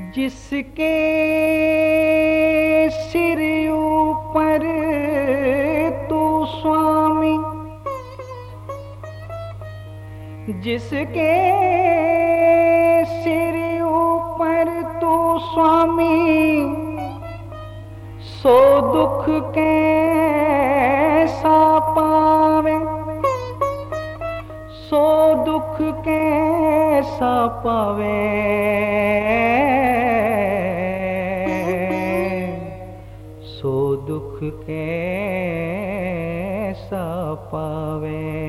जिसके सिर ऊपर तू स्वामी, जिसके सिर ऊपर तू स्वामी, सो दुख कैसा पावे, सो दुख कैसा पावे, सो दुख कैसा पावे।